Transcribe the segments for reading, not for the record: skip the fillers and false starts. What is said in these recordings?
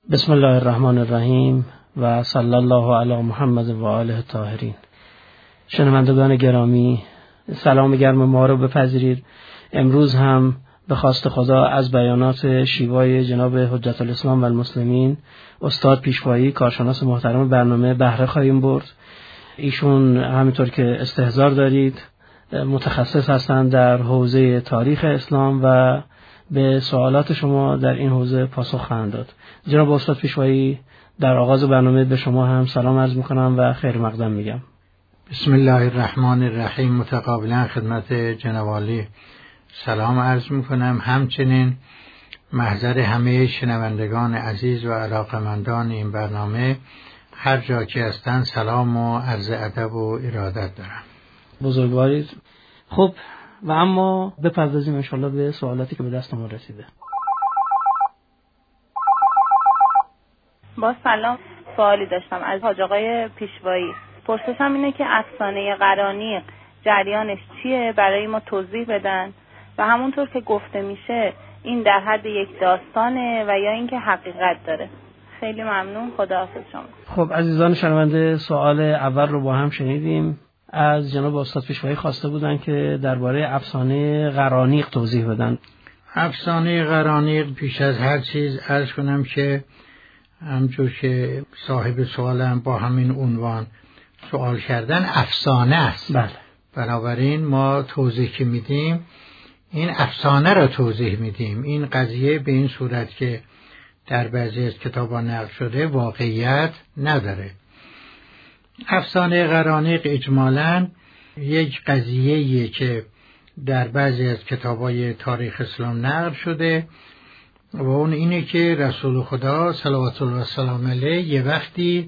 بسم الله الرحمن الرحیم و صلی الله علی محمد و آله الطاهرین. شنوندگان گرامی، سلام گرم ما رو بپذیرید. امروز هم به خواست خدا از بیانات شیوای جناب حجت الاسلام و المسلمین استاد پیشوایی کارشناس محترم برنامه بهره خواهیم برد. ایشون همینطور که استحضار دارید متخصص هستند در حوزه تاریخ اسلام و به سوالات شما در این حوزه پاسخ خواهند داد. جناب استاد پیشوایی، در آغاز برنامه به شما هم سلام عرض میکنم و خیر مقدم میگم. بسم الله الرحمن الرحیم. متقابلا خدمت جناب عالی سلام عرض میکنم. همچنین محضر همه شنوندگان عزیز و علاقمندان این برنامه هر جا که هستن سلام و عرض ادب و ارادت دارم. بزرگوارید. خب و اما بپردازیم انشالله به سوالاتی که به دست ما رسیده. با سلام، سوالی داشتم از حاج آقای پیشوایی. پرسشم اینه که افسانه قرانیق جریانش چیه، برای ما توضیح بدن و همونطور که گفته میشه این در حد یک داستانه و یا اینکه حقیقت داره. خیلی ممنون، خداحافظ شما. خب عزیزان شنونده، سوال اول رو با هم شنیدیم. از جناب استاد پیشوایی خواسته بودن که درباره افسانه قرانیق توضیح بدن. افسانه قرانیق پیش از هر چیز عرض کنم که همچون که صاحب سوالم با همین عنوان سوال کردن افسانه است. بله. بنابراین ما توضیح که میدیم این افسانه را توضیح میدیم. این قضیه به این صورت که در بعضی از کتاب‌ها نقل شده واقعیت نداره. افسانه قرانیق اجمالاً یک قضیه‌ایه که در بعضی از کتاب‌های تاریخ اسلام نقل شده و اون اینه که رسول خدا صلوات الله و سلام علیه یه وقتی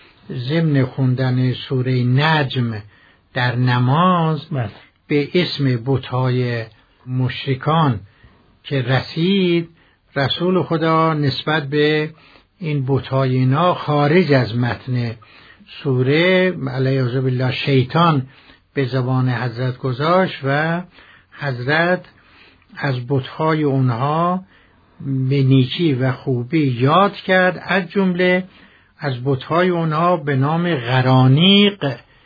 ضمن خوندن سوره نجم در نماز به اسم بت‌های مشرکان که رسید، رسول خدا نسبت به این بت‌های اینا خارج از متن سوره علیه بالله شیطان به زبان حضرت گذاشت و حضرت از بت‌های اونها به نیکی و خوبی یاد کرد. از جمله از بت‌های اونها به نام قرانیق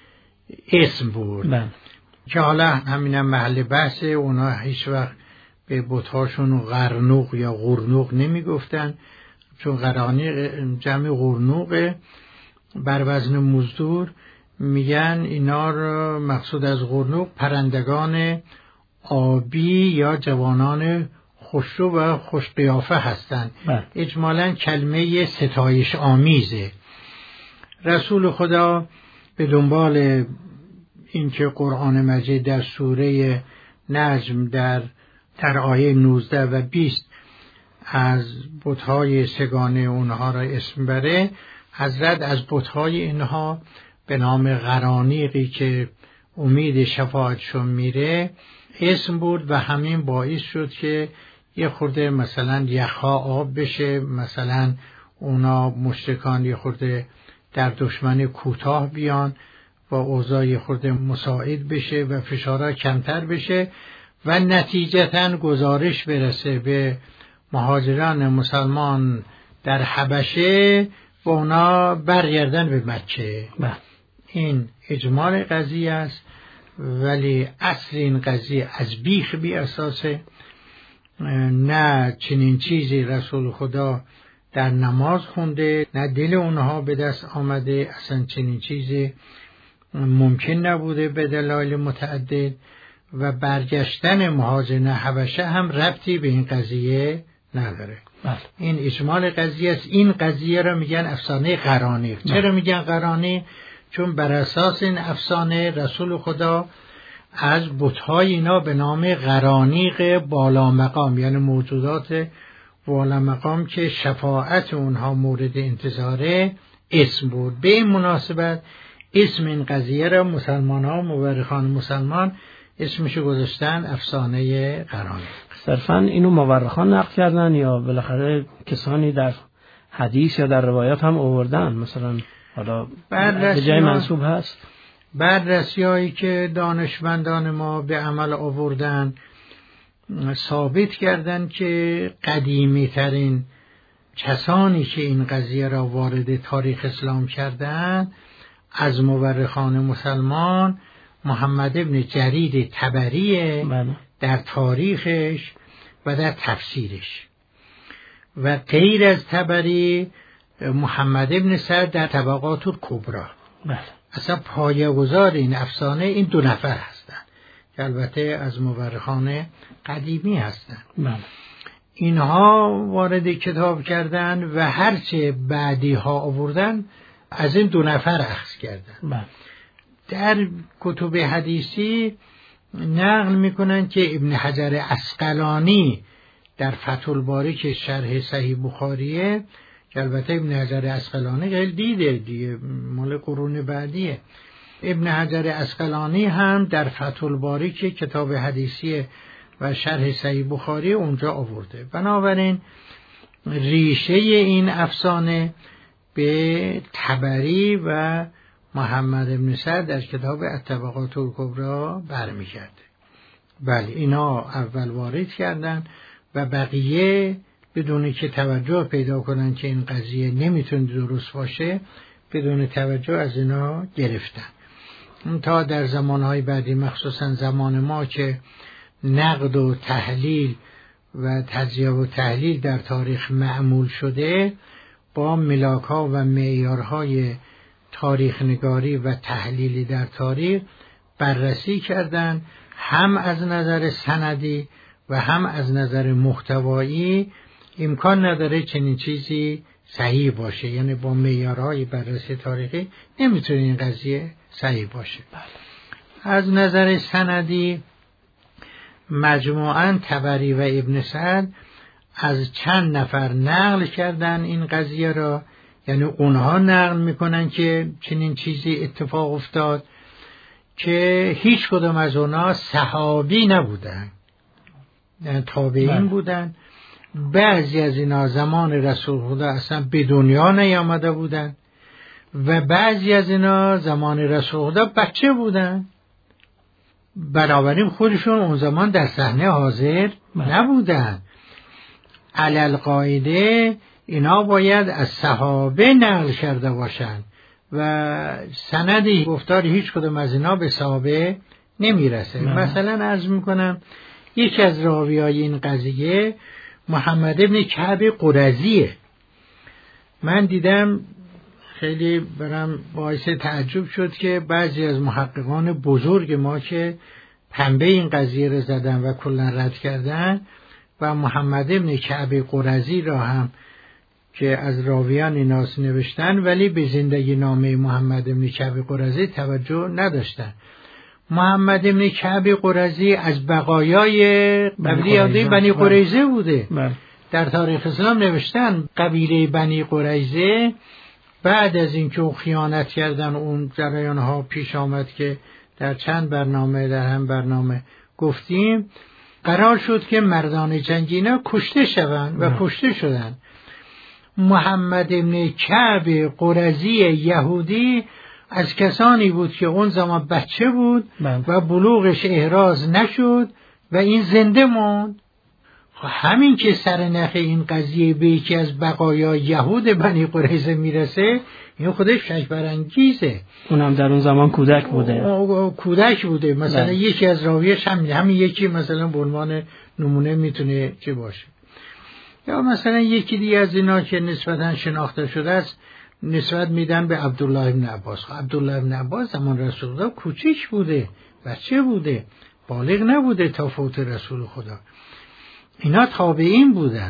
اسم برد که حالا همینم محل بحث. اونها هیچ وقت به بت‌هاشون قرنوق یا قرنوق نمی گفتن، چون قرانیق جمع قرنوقه بر وزن مزدور. میگن اینا رو مقصود از قرنوق پرندگان آبی یا جوانان خوشرو و خوش قیافه هستند. اجمالاً کلمه ستایش آمیزه. رسول خدا به دنبال اینکه قرآن مجید در سوره نجم در آیه 19 و 20 از بت‌های سگانه اونها را اسم بره، حضرت از بت‌های اینها به نام قرانیقی که امید شفاعتشون میره اسم برد و همین باعث شد که یه خورده مثلا یخها آب بشه، مثلا اونا مشرکان یه خورده در دشمن کوتاه بیان و اوضاع یه خورده مساعد بشه و فشارها کمتر بشه و نتیجتاً گزارش برسه به مهاجران مسلمان در حبشه و اونا برگردن به مکه. این اجمال قضیه است، ولی اصل این قضیه از بیخ بی اساسه. نه چنین چیزی رسول خدا در نماز خونده، نه دل اونها به دست آمده، اصلا چنین چیزی ممکن نبوده به دلایل متعدد و برگشتن مهاجران حبشه هم ربطی به این قضیه نداره. این اجمال قضیه است. این قضیه را میگن افسانه قرانیق. چرا میگن قرانیق؟ چون بر اساس این افسانه رسول خدا از بت‌های اینا به نام قرانیق بالا مقام، یعنی موجودات بالا مقام که شفاعت اونها مورد انتظاره، اسم برد. به این مناسبت اسم این قضیه را مسلمان‌ها، مورخان مسلمان اسمشو گذاشتن افسانه قرانیق. صرفاً اینو مورخان نقل کردن یا بالاخره کسانی در حدیث یا در روایات هم آوردن؟ مثلا حالا به جای منسوب هست؟ بررسی‌هایی که دانشمندان ما به عمل آوردن ثابت کردن که قدیمی ترین کسانی که این قضیه را وارد تاریخ اسلام کردند از مورخان مسلمان محمد ابن جریر طبری در تاریخش و در تفسیرش، و غیر از طبری محمد ابن سعد در طبقات الکبری. اصلا پایه‌گذار این افسانه این دو نفر هستند که البته از مورخان قدیمی هستند. اینها وارد کتاب کردند و هرچه بعدی ها آوردن از این دو نفر اخذ کردن. در کتب حدیثی نقل میکنن که ابن حجر عسقلانی در فتح الباری که شرح صحیح بخاریه، که البته ابن حجر عسقلانی خیلی دیده مال قرون بعدیه، ابن حجر عسقلانی هم در فتح الباری که کتاب حدیثی و شرح صحیح بخاری اونجا آورده. بنابراین ریشه این افسانه به طبری و محمد ابن سعد در کتاب الطبقات الکبری برمیگرده. بله، اینا اول وارد کردن و بقیه بدون که توجه پیدا کنن که این قضیه نمیتونه درست باشه، بدون توجه از اینا گرفتن. تا در زمانهای بعدی، مخصوصا زمان ما که نقد و تحلیل و تجزیه و تحلیل در تاریخ معمول شده، با ملاک‌ها و معیارهای تاریخ نگاری و تحلیلی در تاریخ بررسی کردن، هم از نظر سندی و هم از نظر محتوایی امکان نداره چنین چیزی صحیح باشه، یعنی با معیارهای بررسی تاریخی نمیتونه این قضیه صحیح باشه. از نظر سندی مجموعاً طبری و ابن سعد از چند نفر نقل کردن این قضیه را، یعنی اونها نقل میکنن که چنین چیزی اتفاق افتاد، که هیچ کدام از اونها صحابی نبودن، یعنی تابعین بودن. بعضی از اینا زمان رسول خدا اصلا به دنیا نیامده بودن و بعضی از اینا زمان رسول خدا بچه بودن، بنابراین خودشون اون زمان در صحنه حاضر نبودن. علل قاعده اینا باید از صحابه نقل کرده باشن و سندی گفتار هیچ کدوم از اینا به صحابه نمیرسه. مثلا عرض میکنم یکی از راویای این قضیه محمد ابن کعب قرظیه. من دیدم خیلی برام باعث تعجب شد که بعضی از محققان بزرگ ما که پنبه این قضیه رو زدن و کلا رد کردن و محمد ابن کعب قرظی را هم که از راویان ایناس نوشتن، ولی به زندگی نامه محمد ابن کعب قرظی توجه نداشتن. محمد ابن کعب قرظی از بقایای قبیله بنی قریظه بوده. در تاریخ اسلام نوشتن قبیله بنی قریظه بعد از اینکه خیانت کردن، اون جریان ها پیش آمد که در چند برنامه در هم برنامه گفتیم، قرار شد که مردان جنگینا کشته شوند و کشته شدن. محمد ابن کعب قرظی یهودی از کسانی بود که اون زمان بچه بود و بلوغش احراز نشد و این زنده موند. همین که سر نخ این قضیه به یکی از بقایای یهود بنی قریظه میرسه، این خودش شک برانگیزه. اونم در اون زمان کودک بوده. کودک بوده. مثلا یکی از راویش همین یکی مثلا به عنوان نمونه میتونه چه باشه. یا مثلا یکی دیگه از اینا که نسبتا شناخته شده است نسبت میدن به عبدالله ابن عباس. عبدالله ابن عباس زمان رسول خدا کوچیک بوده، بچه بوده، بالغ نبوده تا فوت رسول خدا. اینا تابعین بودن.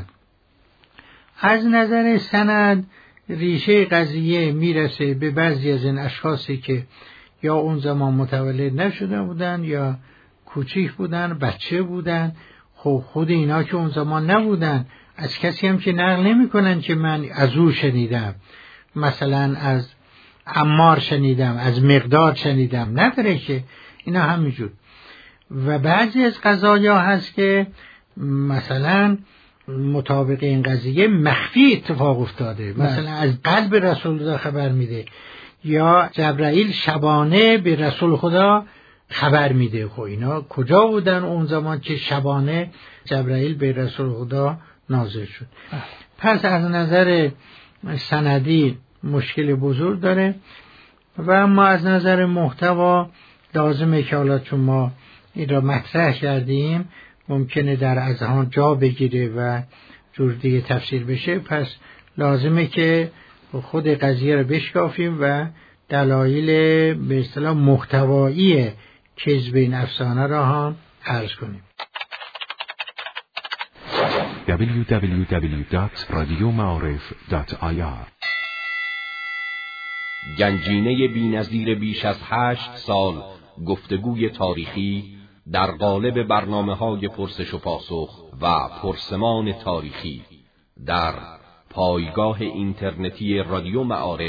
از نظر سند ریشه قضیه میرسه به بعضی از این اشخاصی که یا اون زمان متولد نشده بودن یا کوچیک بودن، بچه بودن. خود اینا که اون زمان نبودن از کسی هم که نقل نمی کنن که من از او شنیدم، مثلا از عمار شنیدم، از مقدار شنیدم، نداره که اینا همینجور. و بعضی از قضایا هست که مثلا مطابق این قضیه مخفی اتفاق افتاده، مثلا از قلب رسول خدا خبر میده یا جبرائیل شبانه به رسول خدا خبر میده. خب اینا کجا بودن اون زمان که شبانه جبرائیل به رسول خدا نازل شد. پس از نظر سندی مشکل بزرگ داره و اما از نظر محتوا لازمه که حالا چون ما این را مطرح کردیم ممکنه در اذهان جا بگیره و جور دیگه تفسیر بشه، پس لازمه که خود قضیه را بشکافیم و دلایل به اصطلاح محتوایی کذب این افسانه را هم عرض کنیم. www.radiomaarif.ir گنجینه بی‌نظیر بیش از 8 سال گفتگوی تاریخی در قالب برنامه‌های پرسش و پاسخ و پرسمان تاریخی در پایگاه اینترنتی رادیو معارف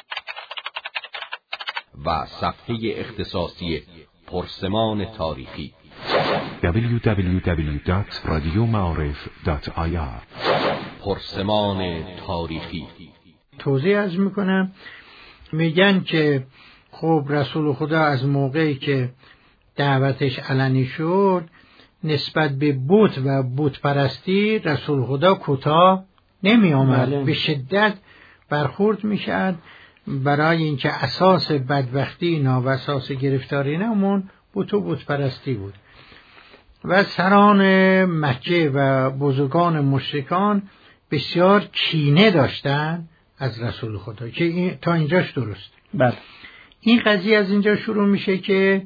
و صفحه اختصاصی پرسمان تاریخی www.radiomaarif.ir پرسمان تاریخی. توضیح عرض میکنم، میگن که خب رسول خدا از موقعی که دعوتش علنی شد نسبت به بت و بت پرستی رسول خدا کوتاه نمی آمد، به شدت برخورد میشد برای اینکه اساس بدبختی اینا و اساس گرفتاری اینا بت و بت پرستی بود و سران مکه و بزرگان مشرکان بسیار کینه داشتن از رسول خدا که تا اینجاش درست. بله. این قضیه از اینجا شروع میشه که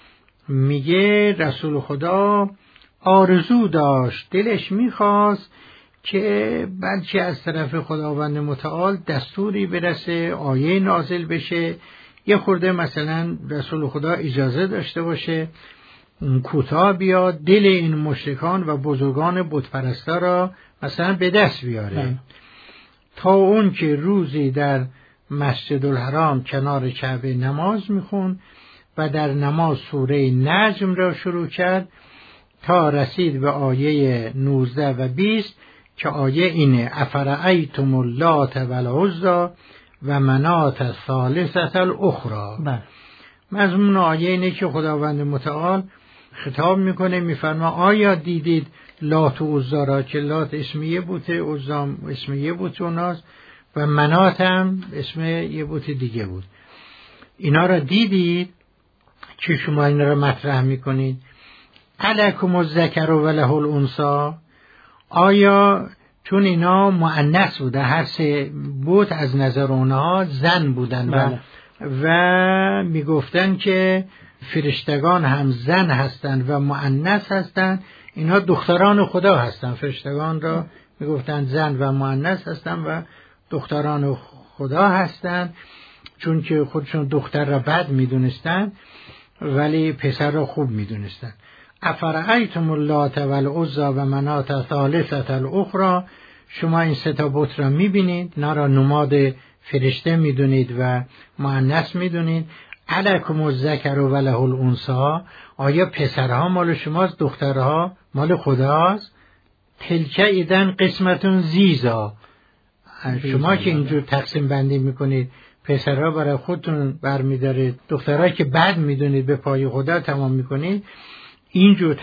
میگه رسول خدا آرزو داشت، دلش میخواست که بلکه از طرف خداوند متعال دستوری برسه، آیه نازل بشه، یه خورده مثلا رسول خدا اجازه داشته باشه کوتاه بیاد دل این مشرکان و بزرگان بت پرستا را مثلا به دست بیاره تا اون که روزی در مسجد الحرام کنار کعبه نماز میخون و در نماز سوره نجم را شروع کرد تا رسید به آیه 19 و 20 که آیه اینه: افرأیتم اللات والعزی و منات الثالثة الاخری. مضمون آیه اینه که خداوند متعال خطاب میکنه، میفرما آیا دیدید لات و عزی را که لات اسم یه بوته، عزی اسم یه بوت اوناست و منات هم اسم یه بوت دیگه بود، اینا را دیدید که شما اینا را مطرح میکنید؟ الکم الذکر و له الانثی، آیا چون اینا مؤنث بوده، هر سه بوت از نظر اونها زن بودن و میگفتن که فرشتگان هم زن هستند و مؤنث هستند، اینا دختران خدا هستند، فرشتگان را میگفتن زن و مؤنث هستند و دختران خدا هستند، چون که خودشون دختر را بد میدونستند ولی پسر را خوب میدونستند. افرأیتم اللات والعزی و منات الثالثة الاخری، شما این سه تا بت را میبینید، اینا را نماد فرشته میدونید و مؤنث میدونید. الکم الذکر و له الانثی، آیا پسرها مال شماست دخترها مال خداست؟ تلک ایدن قسمتون زیزا، شما که اینجور تقسیم بندی میکنید پسرها برای خودتون برمیدارید، دخترها که بد میدونید به پای خدا تمام میکنید، اینجور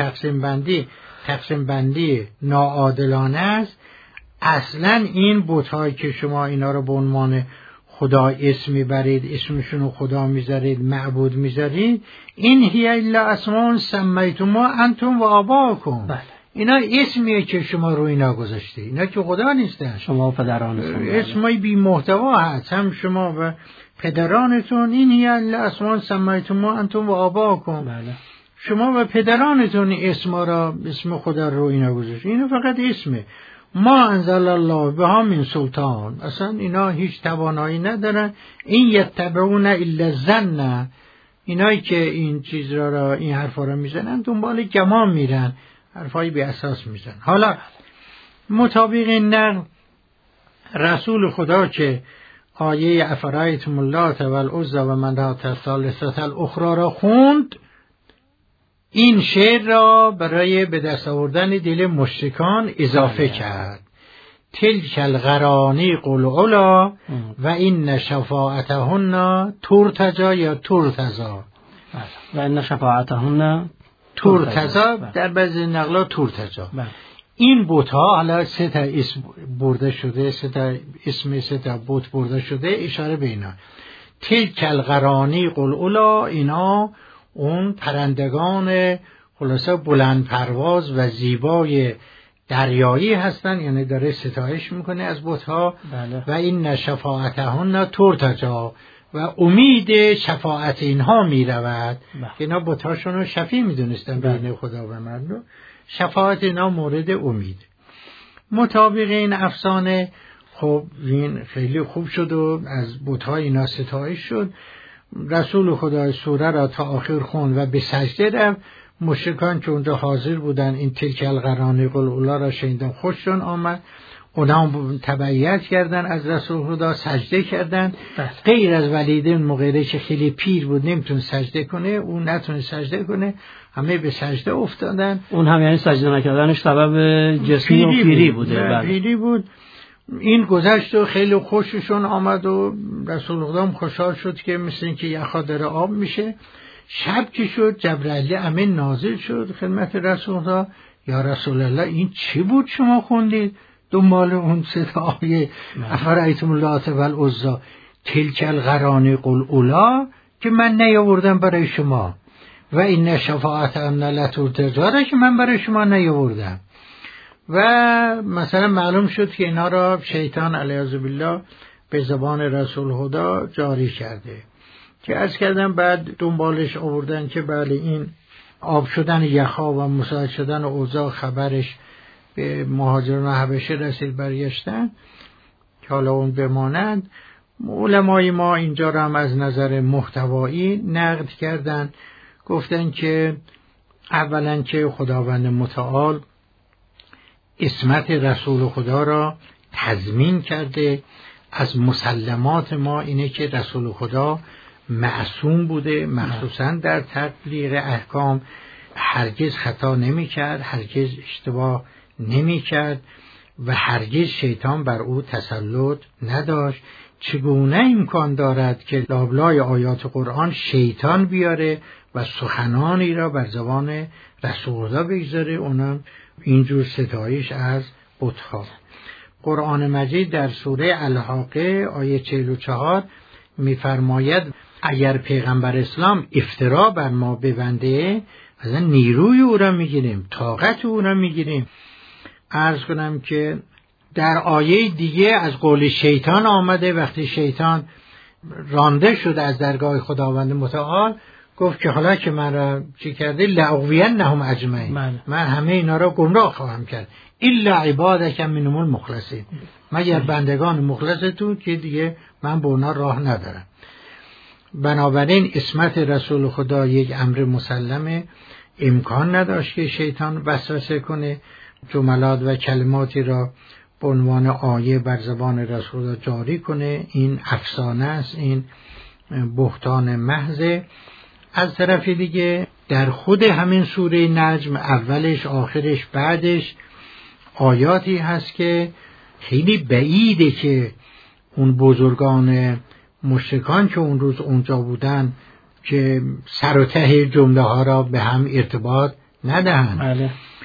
تقسیم بندی ناعادلانه است. اصلا این بت‌هایی که شما اینا رو به عنوان خدا اسم میبرید، اسمشون رو خدا میذارید، معبود میذارید، این هی الا اسماء سمیتموها انتم و آباؤکم، اینا اسمیه که شما رو اینا گذاشتید، اینا که خدا نیستن، شما و پدرانتون اسمای بی محتوا هست، هم شما و پدرانتون. این هی الا اسماء سمیتموها انتم و آباؤکم، شما و پدرانتون اسم خدا رو اینا گذاشتید، اینا فقط اسمه. ما انزل الله بها من سلطان، اصلا اینا هیچ توانایی ندارن. این یتبعون الا الظن، اینایی که این چیز را این حرفا را میزنن دنبال گمان میرن، حرفای بی اساس میزنن. حالا مطابق این نقل رسول خدا که آیه افرایتم اللات والعزی و منات الثالثة الاخری را خوند، این شعر را برای به دست آوردن دل مشرکان اضافه کرد. تلک الغرانیق العلا و این شفاعتهن ترتجا یا ترتزا، و این شفاعتهن ترتزا در بعضی نقلا ترتجا. این بت‌ها حالا 3 تا اسم برده شده، 3 تا اسم 3 تا بت برده شده، اشاره به اینا. تلک القرانی قلعلا، اینا اون پرندگان خلاصه بلند پرواز و زیبای دریایی هستن، یعنی داره ستایش میکنه از بت‌ها. بله. و این شفاعتهن ترتجا، و امید شفاعت اینها میرود. اینا بت‌هاشون رو شفیع میدونستن بین خدا و مردم، شفاعت اینا مورد امید. مطابق این افسانه خب این خیلی خوب شد و از بت‌ها اینا ستایش شد. رسول خدا سوره را تا آخر خوند و به سجده رفت. مشرکان که اونجا حاضر بودن این تلک القرانی قلعلا را شنیدن، خوششون آمد، اونا تبعیت کردن از رسول خدا، سجده کردن. غیر از ولید مغیره که خیلی پیر بود نمیتون سجده کنه، اون نتونه سجده کنه، همه به سجده افتادن. اون هم یعنی سجده نکردنش سبب جسمی و پیری بوده. پیری بود. این گذشت و خیلی خوششون آمد و رسول خدا هم خوشحال شد که مثل این که یخا داره آب میشه. شب که شد جبرئیل امین نازل شد خدمت رسول خدا. یا رسول الله این چی بود شما خوندید؟ دنبال اون 3 تا آیه افرایتم اللات و العزی تلک القرانی قلعلا که من نیاوردم برای شما، و این شفاعت ان لترتجا که من برای شما نیاوردم. و مثلا معلوم شد که اینا را شیطان علیه بالله به زبان رسول خدا جاری کرده که عرض کردم. بعد دنبالش آوردن که بله این آب شدن یخا و مساعد شدن اوضاع خبرش به مهاجران حبشه رسید، برگشتن که حالا اون بماند. علمای ما اینجا را هم از نظر محتوایی نقد کردن، گفتن که اولا که خداوند متعال عصمت رسول خدا را تضمین کرده. از مسلمات ما اینه که رسول خدا معصوم بوده، مخصوصا در تبلیغ احکام هرگز خطا نمی کرد، هرگز اشتباه نمی کرد و هرگز شیطان بر او تسلط نداشت. چگونه امکان دارد که لابلای آیات قرآن شیطان بیاره و سخنانی را بر زبان رسول خدا بگذاره، اونم اینجور ستایش از بت‌ها. قرآن مجید در سوره الحاقه آیه 44 می‌فرماید اگر پیغمبر اسلام افترا بر ما ببنده مثلا نیروی او را میگیریم، طاقت او را میگیریم. عرض کنم که در آیه دیگه از قول شیطان آمده، وقتی شیطان رانده شد از درگاه خداوند متعال گفت که حالا که من را چی کرده لأغوینهم اجمعین، من همه اینا را گمراه خواهم کرد الا عبادک منهم المخلصین، مگر بندگان مخلص تو که دیگه من به اونا راه ندارم. بنابراین عصمت رسول خدا یک امر مسلمه، امکان نداشت که شیطان وسوسه کنه، جملات و کلماتی را به عنوان آیه بر زبان رسول خدا جاری کنه. این افسانه است، این بهتان محض. از طرف دیگه در خود همین سوره نجم اولش آخرش بعدش آیاتی هست که خیلی بعیده که اون بزرگان مشرکان که اون روز اونجا بودن که سر و ته جمله ها را به هم ارتباط ندهن.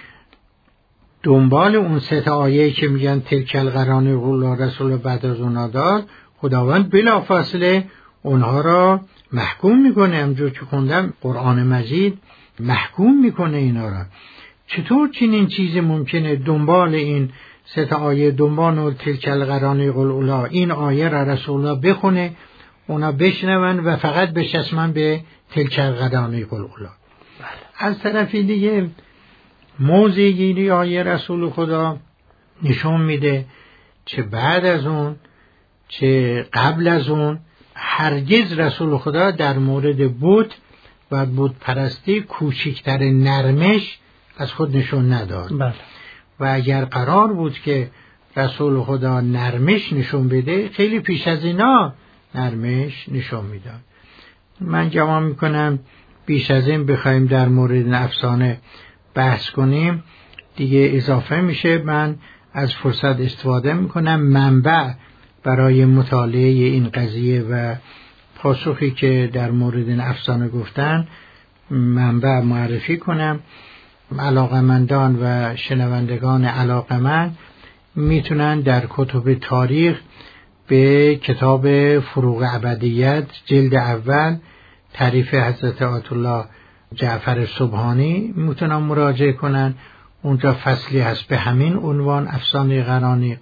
دنبال اون 3 آیه که میگن تلک القرانی قلعلا رسول بعد از اونا داد، خداوند بلافاصله اونها را محکوم میکنه. همجور که خوندم قرآن مجید محکوم میکنه اینا را. چطور چنین چیزی ممکنه دنبال این 3 آیه، دنبال تلک القرانی قلعلا این آیه را رسول الله بخونه، اونا بشنون و فقط بچسبن به تلک القرانی قلعلا. از طرف دیگه موضع گیری آیه رسول خدا نشون میده چه بعد از اون چه قبل از اون هرگز رسول خدا در مورد بت و بت پرستی کوچکتر نرمش از خود نشون نداد. و اگر قرار بود که رسول خدا نرمش نشون بده خیلی پیش از اینا نرمش نشون میداد. من گمان میکنم بیش از این بخوایم در مورد این افسانه بحث کنیم دیگه اضافه میشه. من از فرصت استفاده میکنم منبع برای مطالعه این قضیه و پاسخی که در مورد این افسانه گفتن منبع معرفی کنم. علاقمندان و شنوندگان علاقمند میتونن در کتب تاریخ به کتاب فروغ ابدیت جلد اول تعریف حضرت آیت الله جعفر سبحانی میتونن مراجعه کنن. اونجا فصلی هست به همین عنوان، افسانه قرانیق.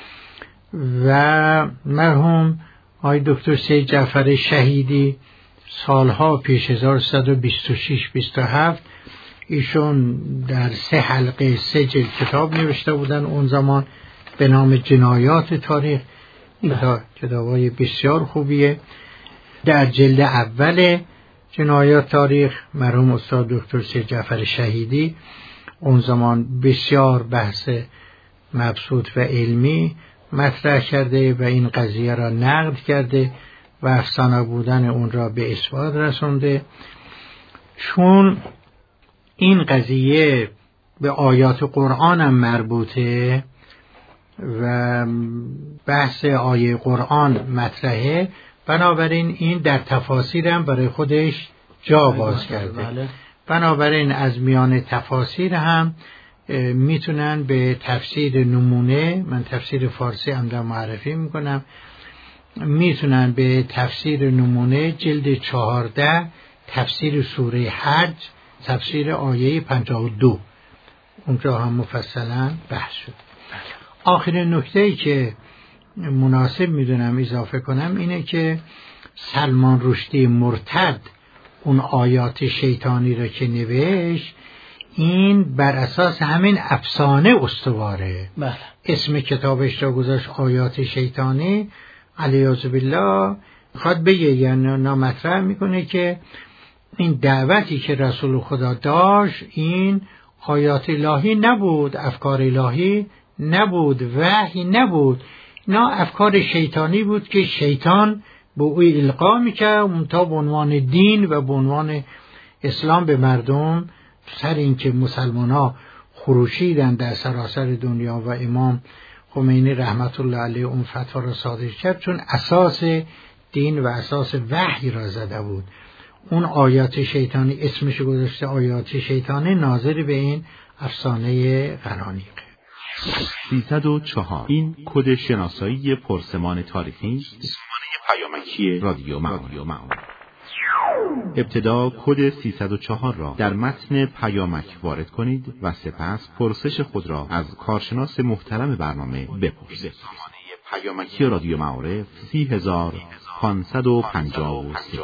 و مرحوم آقای دکتر سید جعفر شهیدی سالها پیش 1126-27 ایشون در 3 حلقه 3 جلد کتاب نوشته بودن اون زمان به نام جنایات تاریخ. کتابای بسیار خوبیه. در جلد اول جنایات تاریخ مرحوم استاد دکتر سید جعفر شهیدی اون زمان بسیار بحث مبسوط و علمی مطرح کرده و این قضیه را نقد کرده و افسانه بودن اون را به اثبات رسونده. چون این قضیه به آیات قرآن هم مربوطه و بحث آیه قرآن مطرحه، بنابراین این در تفاسیر هم برای خودش جا باز کرده. بنابراین از میان تفاسیر هم میتونن به تفسیر نمونه، من تفسیر فارسی هم در معرفی میکنم، میتونن به تفسیر نمونه جلد 14 تفسیر سوره حج تفسیر آیه 52 اونجا هم مفصلا بحث شد. آخرین نکته‌ای که مناسب میدونم اضافه کنم اینه که سلمان رشدی مرتد اون آیات شیطانی را که نوشت این بر اساس همین افسانه استواره. اسم کتابش را گذاشت آیات شیطانی. علیاذ بالله خواهد بگه یعنی نامطرح میکنه که این دعوتی که رسول خدا داشت این آیات الهی نبود، افکار الهی نبود، وحی نبود، اینا افکار شیطانی بود که شیطان به او القا میکرد تا به عنوان دین و به عنوان اسلام به مردم. سر این که مسلمان ها خروشیدن در سراسر دنیا و امام خمینی رحمت الله علیه اون فتوا را صادر کرد چون اساس دین و اساس وحی را زده بود. اون آیات شیطانی اسمش گذاشته آیات شیطانی ناظر به این افسانه قرانیقه. 304 این کد شناسایی پرسمان تاریخی است. پیامکی رادیو معارف. ابتدا کد 304 را در متن پیامک وارد کنید و سپس پرسش خود را از کارشناس محترم برنامه بپرسید. پیامکی رادیو معارف 30553.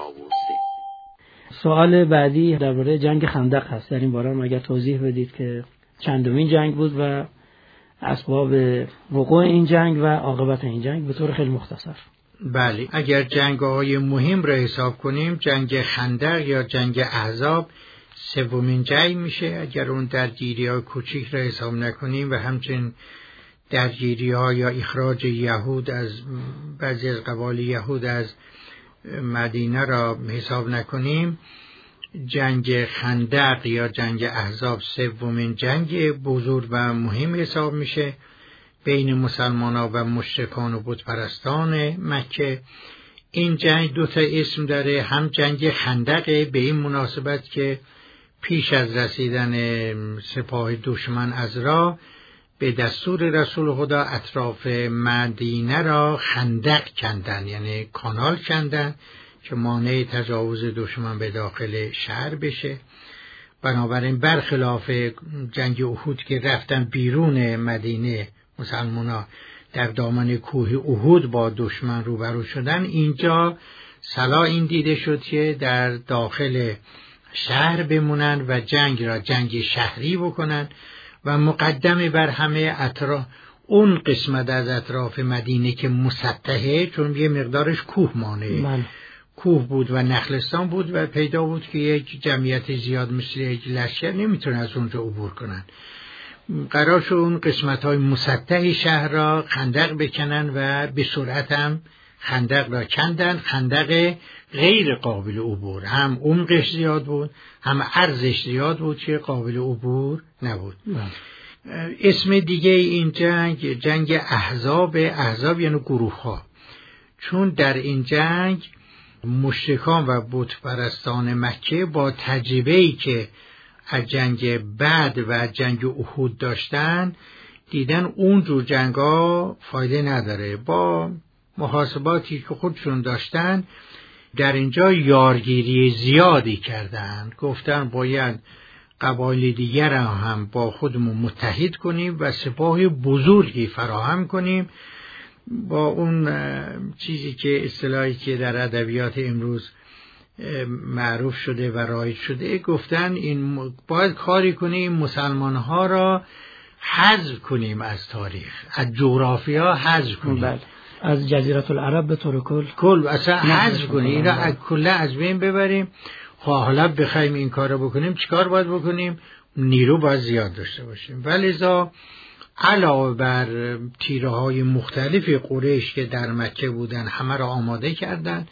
سوال بعدی درباره جنگ خندق هست. در این باره هم اگر توضیح بدید که چندمین جنگ بود و اسباب وقوع این جنگ و عاقبت این جنگ به طور خیلی مختصر. بله، اگر جنگ‌های مهم را حساب کنیم جنگ خندق یا جنگ احزاب سومین جنگ میشه. اگر اون درگیری‌های کوچیک را حساب نکنیم و همچنین درگیری‌ها یا اخراج یهود از بعضی از قبایل یهود از مدینه را حساب نکنیم، جنگ خندق یا جنگ احزاب سومین جنگ بزرگ و مهم حساب میشه بین مسلمانان و مشرکان و بتپرستان مکه. این جنگ 2 اسم داره، هم جنگ خندق به این مناسبت که پیش از رسیدن سپاه دشمن از راه به دستور رسول خدا اطراف مدینه را خندق کندن، یعنی کانال کندن که مانع تجاوز دشمن به داخل شهر بشه. بنابراین برخلاف جنگ احد که رفتن بیرون مدینه مسلمان‌ها در دامن کوه احد با دشمن روبرو شدن، اینجا صلاح این دیده شد که در داخل شهر بمونن و جنگ را جنگ شهری بکنن و مقدم بر همه اطراف اون قسمت از اطراف مدینه که مسطحه، چون یه مقدارش کوه مانع کوه بود و نخلستان بود و پیدا بود که یک جمعیت زیاد مثل یک لشکر نمیتونه از اونجا عبور کنن. قرار شد اون قسمت‌های مسطح شهر را خندق بکنن و به سرعت هم خندق را کندن. خندق غیر قابل عبور، هم عمقش زیاد بود هم عرضش زیاد بود که قابل عبور نبود. اسم دیگه این جنگ احزاب یعنی گروه ها، چون در این جنگ مشرکان و بت پرستان مکه با تجربه‌ای که از جنگ بعد و از جنگ احد داشتن، دیدن اون جور جنگا فایده نداره. با محاسباتی که خودشون داشتن در اینجا یارگیری زیادی کردن، گفتن باید قبایل دیگر هم با خودمون متحد کنیم و سپاه بزرگی فراهم کنیم. با اون چیزی که اصطلاحی که در ادبیات امروز معروف شده و رایج شده، گفتن این باید کاری کنیم مسلمان ها را حذف کنیم از تاریخ، از جغرافیا حذف کنیم. بله. از جزیره العرب به طور کل اصلا حذف کنیم، اینا کلا از بین ببریم. حالا بخوایم این کارو بکنیم چیکار باید بکنیم؟ نیرو باید زیاد داشته باشیم. ولذا علاوه بر تیره‌های مختلف قریش که در مکه بودن همه را آماده کردن،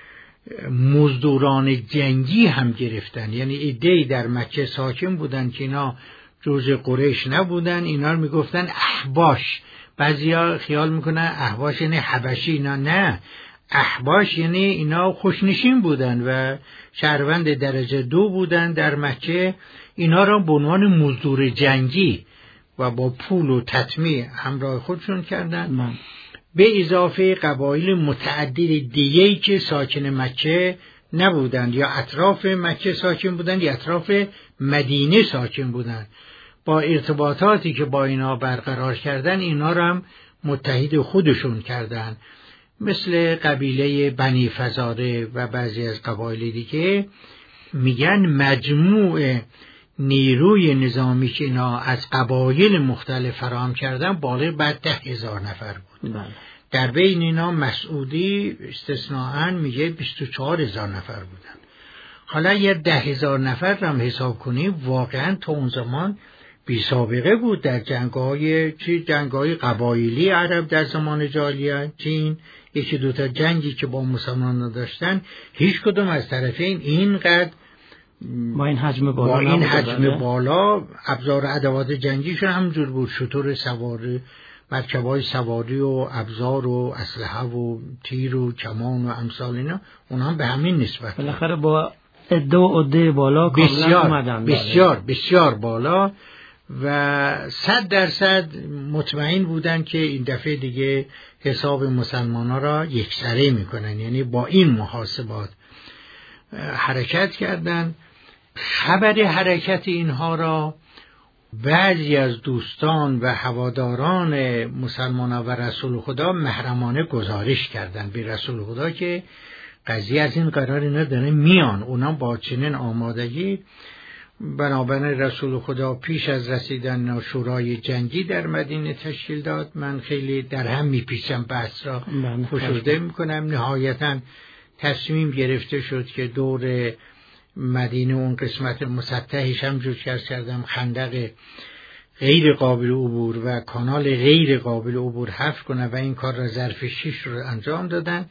مزدوران جنگی هم گرفتن. یعنی عده‌ای در مکه ساکن بودن که اینا جزء قریش نبودن، اینا رو میگفتن احباش. بعضیا خیال میکنن احباش یعنی حبشی، اینا نه، احباش یعنی اینا خوشنشین بودن و شهروند درجه 2 بودن در مکه. اینا را به عنوان مزدور جنگی و با پول و تطمیع همراه خودشون کردن، به اضافه قبایل متعدد دیگه‌ای که ساکن مکه نبودند، یا اطراف مکه ساکن بودند یا اطراف مدینه ساکن بودند. با ارتباطاتی که با اینا برقرار کردن، اینا را هم متحد خودشون کردن، مثل قبیله بنی فزاره و بعضی از قبایل دیگه. میگن مجموع نیروی نظامی که اینا از قبایل مختلف فراهم کردن بالغ بر 10,000 نفر بود. در بین اینا مسعودی استثناءً میگه 24,000 نفر بودن. حالا یه 10,000 نفر رو هم حساب کنیم، واقعا تا اون زمان بی سابقه بود در جنگ‌های قبایلی عرب در زمان جاهلیت. چین یکی دوتا جنگی که با مسلمانان داشتن، هیچ کدوم از طرفین اینقدر با این حجم بالا ابزار و ادوات جنگیشون همجور بود. شتر سواری، مرکبای سواری و ابزار و اسلحه و تیر و کمان و امثال اینا، اونها هم به همین نسبت بالاخره با عده بالا کاملا اومدن، بسیار بالا و 100% مطمئن بودن که این دفعه دیگه حساب مسلمان‌ها را یکسره میکنن. یعنی با این محاسبات حرکت کردن. خبر حرکت اینها را بعضی از دوستان و هواداران مسلمانان و رسول خدا محرمانه گزارش کردن به رسول خدا که قضیه از این قرار اینا داره میان. اونا با چنین آمادگی بنابراین رسول خدا پیش از رسیدن شورای جنگی در مدینه تشکیل داد. من خیلی در هم میپیچم بحث را فشرده میکنم. نهایتاً تصمیم گرفته شد که دور مدینه اون قسمت مسطحش هم جور کردم خندق غیر قابل عبور و کانال غیر قابل عبور حفر کنه و این کار را ظرف 6 رو انجام دادن.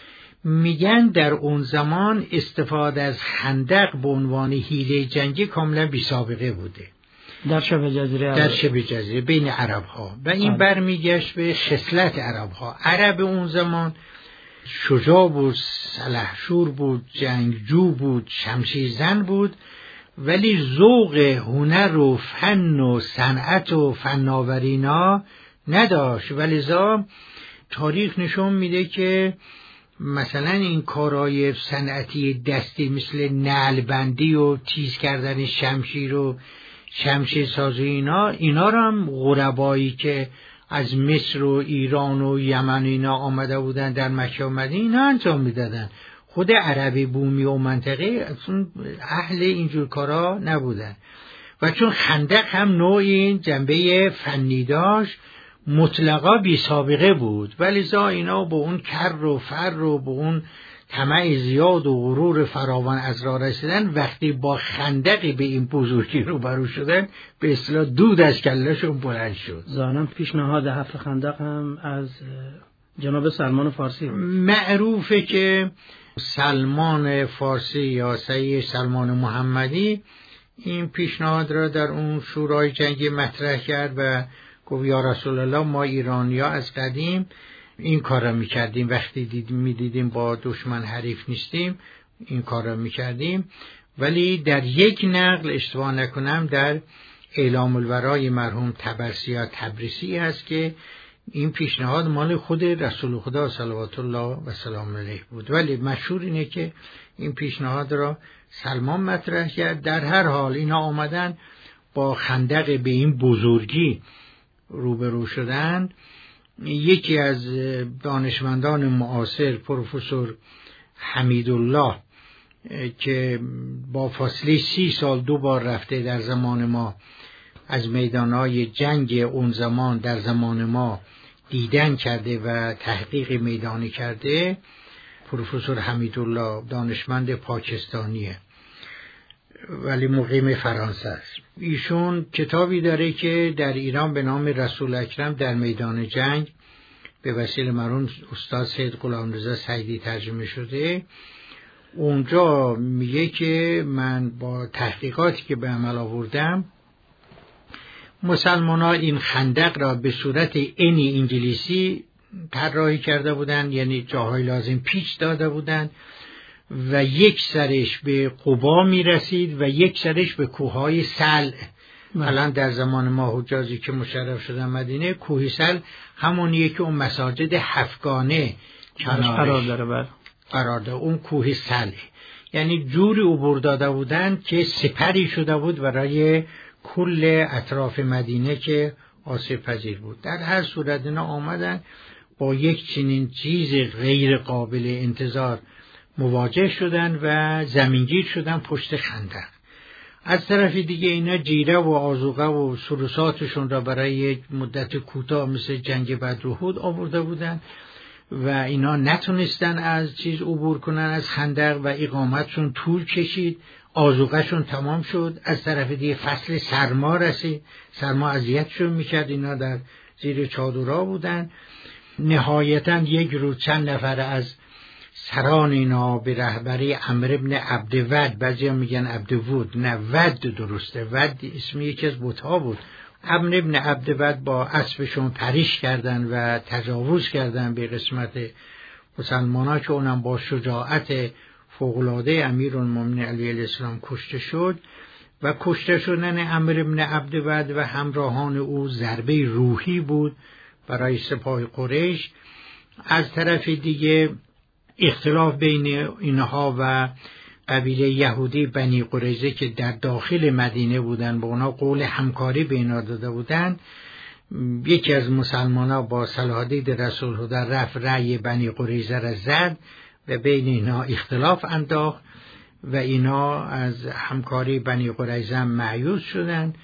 میگن در اون زمان استفاده از خندق به عنوان حیله جنگی کاملا بی سابقه بوده در شبه جزیره بین عرب ها و این برمیگشت به خصلت عرب ها. عرب اون زمان شجاع بود، سلحشور بود، جنگجو بود، شمشیرزن بود، ولی ذوق هنر و فن و صنعت و فناورینا نداشت. ولذا تاریخ نشون میده که مثلا این کارهای صنعتی دستی مثل نعلبندی و تیز کردن شمشیر و شمشیر سازی اینا رو هم غربایی که از مصر و ایران و یمن اینا آمده بودن در مکه و مدینه اینا انجام میدادن. خود عربی بومی و منطقه اصلا اهل اینجور کارا نبودن. و چون خندق هم نوعی جنبه فنی داشت، مطلقا بی سابقه بود، ولذا اینا با اون کر و فر و با اون طمع زیاد و غرور فراوان از راه رسیدن، وقتی با خندقی به این بزرگی روبرو شدن به اصطلاح دود از کلهشون بلند شد. ظاهراً پیشنهاد حفر خندق هم از جناب سلمان فارسی معروفه که سلمان فارسی یا سید سلمان محمدی این پیشنهاد را در اون شورای جنگی مطرح کرد و گفت یا رسول الله ما ایرانی‌ها از قدیم این کار را میکردیم، وقتی میدیدیم با دشمن حریف نیستیم این کار را میکردیم ولی در یک نقل اشتباه نکنم در اعلام الورای مرحوم طبرسی یا تبریسی هست که این پیشنهاد مال خود رسول خدا صلوات الله و سلام علیه بود، ولی مشهور اینه که این پیشنهاد را سلمان مطرح کرد. در هر حال اینا آمدن با خندق به این بزرگی روبرو شدن. یکی از دانشمندان معاصر پروفسور حمیدالله که با فاصله 30 سال 2 بار رفته در زمان ما از میدانهای جنگ اون زمان در زمان ما دیدن کرده و تحقیق میدانی کرده، پروفسور حمیدالله دانشمند پاکستانیه ولی مقیم فرانسه است. ایشون کتابی داره که در ایران به نام رسول اکرم در میدان جنگ به وسیله مرحوم استاد سید غلامرضا سعیدی ترجمه شده. اونجا میگه که من با تحقیقاتی که به عمل آوردم مسلمان ها این خندق را به صورت انی انگلیسی طراحی کرده بودند، یعنی جاهای لازم پیچ داده بودند و یک سرش به قبا می رسید و یک سرش به کوههای سلع. الان در زمان ما حجازی که مشرف شدن مدینه، کوه سلع همونیه که اون مساجد هفتگانه قرار داره، اون کوه سلع، یعنی جوری عبور داده بودند که سپری شده بود برای کل اطراف مدینه که آسیب پذیر بود. در هر صورت اینا آمدن با یک چنین چیز غیر قابل انتظار مواجه شدن و زمینگیر شدن پشت خندق. از طرف دیگه اینا جیره و آذوقه و سروساتشون را برای یک مدت کوتاه مثل جنگ بدر و احد آورده بودن و اینا نتونستن از چیز عبور کنن از خندق و اقامتشون طول کشید، آذوقهشون تمام شد. از طرف دیگه فصل سرما رسید، سرما اذیتشون میکرد، اینا در زیر چادرها بودن. نهایتا یک روز چند نفر از سران اینا به رهبری عمرو بن عبدود، بعضی هم میگن عبدود، نه ود درسته، ود اسم یکی از بت‌ها بود. عمرو بن عبدود با اسبشون پریش کردن و تجاوز کردن به قسمت مسلمان‌ها که اونم با شجاعت فوق‌العاده امیرالمومنین علیه السلام کشته شد و کشته شدن عمرو بن عبدود و همراهان او ضربه روحی بود برای سپاه قریش. از طرف دیگه اختلاف بین اینها و قبیله یهودی بنی قریظه که در داخل مدینه بودن، با اونا قول همکاری به اینا داده بودن. یکی از مسلمان‌ها با صلاح الدین رسول خدا رفت رأی بنی قریظه را زد و بین اینا اختلاف انداخت و اینا از همکاری بنی قریظه مایوس شدند.